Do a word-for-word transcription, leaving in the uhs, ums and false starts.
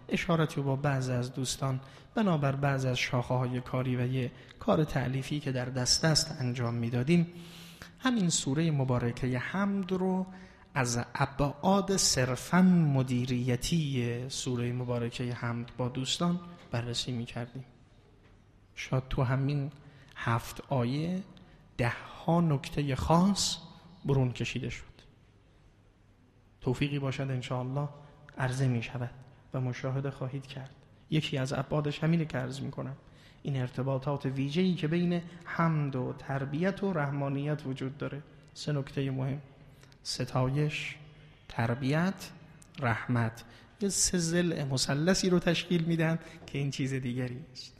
اشارتی با بعض از دوستان بنابر بعض از شاخه‌های کاری و یه کار تألیفی که در دست است انجام میدادیم، همین سوره مبارکه حمد رو از ابعاد صرفاً مدیریتی سوره مبارکه حمد با دوستان بررسی میکردیم. شاید تو همین هفت آیه ده ها نکته خاص برون کشیده شد. توفیقی باشد انشاءالله عرضه می شود و مشاهده خواهید کرد. یکی از ابعادش همینه که عرض می کنم، این ارتباطات ویژه‌ای که بین حمد و تربیت و رحمانیت وجود داره. سه نکته مهم: ستایش، تربیت، رحمت. یه سه ضلع مثلثی رو تشکیل میدن که این چیز دیگری است.